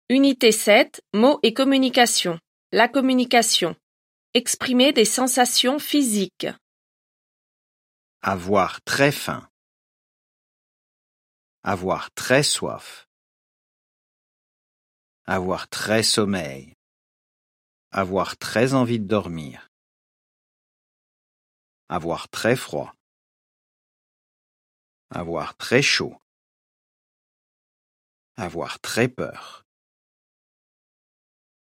Unité 7, mots et communication. La communication. Exprimer des sensations physiques. Avoir très faim. Avoir très soif. Avoir très sommeil. Avoir très envie de dormir. Avoir très froid. Avoir très chaud. Avoir très peur.